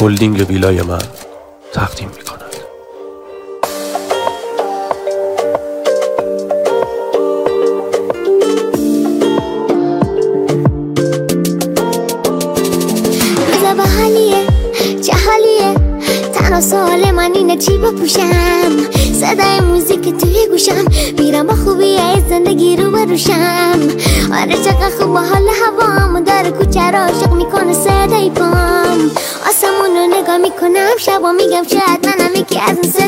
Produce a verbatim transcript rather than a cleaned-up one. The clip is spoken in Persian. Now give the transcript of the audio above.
هلدینگ ویلای من تقدیم می کند. روزا حالیه چه حالیه، تنها سوال من اینه چی بپوشم. صدای موزیک توی گوشم، میرم با خوبی از زندگی رو بروشم. آره چقدر خوب حال هوام، داره کوچه را عاشق میکنه صدای پام. آسمون رو نگاه میکنم شبا، میگم شاید منم یکی از اون